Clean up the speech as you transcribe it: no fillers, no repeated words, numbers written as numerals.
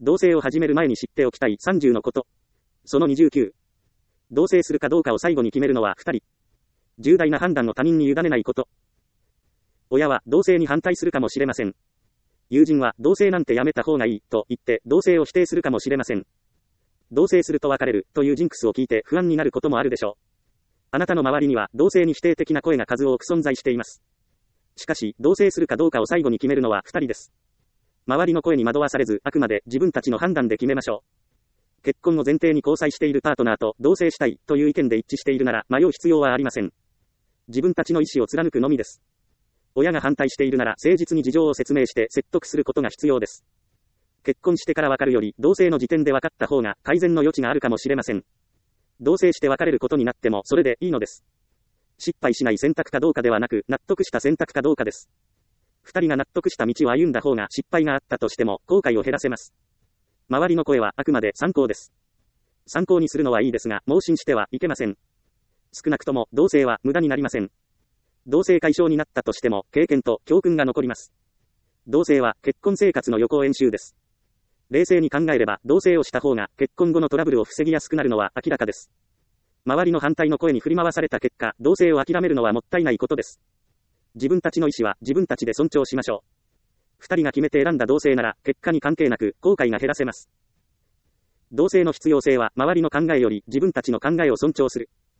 同棲を始める前に知っておきたい30のこと。その29。同棲するかどうかを最後に決めるのは2人。重大な判断を他人に委ねないこと。親は同棲に反対するかもしれません。友人は同棲なんてやめた方がいいと言って同棲を否定するかもしれません。同棲すると別れるというジンクスを聞いて不安になることもあるでしょう。あなたの周りには同棲に否定的な声が数多く存在しています。しかし、同棲するかどうかを最後に決めるのは2人です。周りの声に惑わされず、あくまで自分たちの判断で決めましょう。結婚を前提に交際しているパートナーと同棲したいという意見で一致しているなら迷う必要はありません。自分たちの意思を貫くのみです。親が反対しているなら誠実に事情を説明して説得することが必要です。結婚してから分かるより同棲の時点で分かった方が改善の余地があるかもしれません。同棲して別れることになってもそれでいいのです。失敗しない選択かどうかではなく納得した選択かどうかです。二人が納得した道を歩んだ方が失敗があったとしても後悔を減らせます。周りの声はあくまで参考です。参考にするのはいいですが盲信してはいけません。少なくとも同棲は無駄になりません。同棲解消になったとしても経験と教訓が残ります。同棲は結婚生活の予行演習です。冷静に考えれば同棲をした方が結婚後のトラブルを防ぎやすくなるのは明らかです。周りの反対の声に振り回された結果、同棲を諦めるのはもったいないことです。自分たちの意思は自分たちで尊重しましょう。二人が決めて選んだ同棲なら結果に関係なく後悔が減らせます。同棲の必要性は周りの考えより自分たちの考えを尊重する。